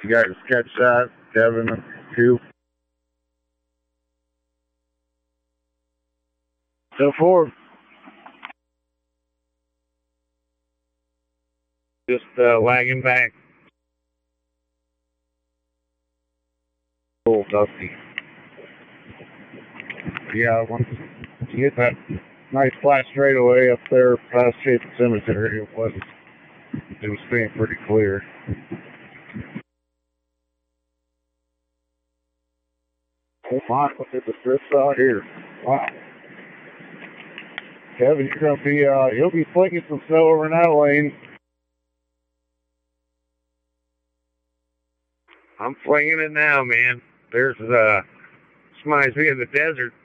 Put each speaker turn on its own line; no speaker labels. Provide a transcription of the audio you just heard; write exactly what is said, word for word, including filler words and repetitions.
You guys catch that, Kevin? Two. So four. Just uh, lagging back. Oh, Dusty. Yeah, once you get that nice flat straightaway up there past Chapin Cemetery, it was it was staying pretty clear. Oh my, look at the drifts out here. Wow. Kevin, you're gonna be uh you'll be flicking some snow over in that lane. I'm flinging it now, man. There's uh this reminds me of the desert.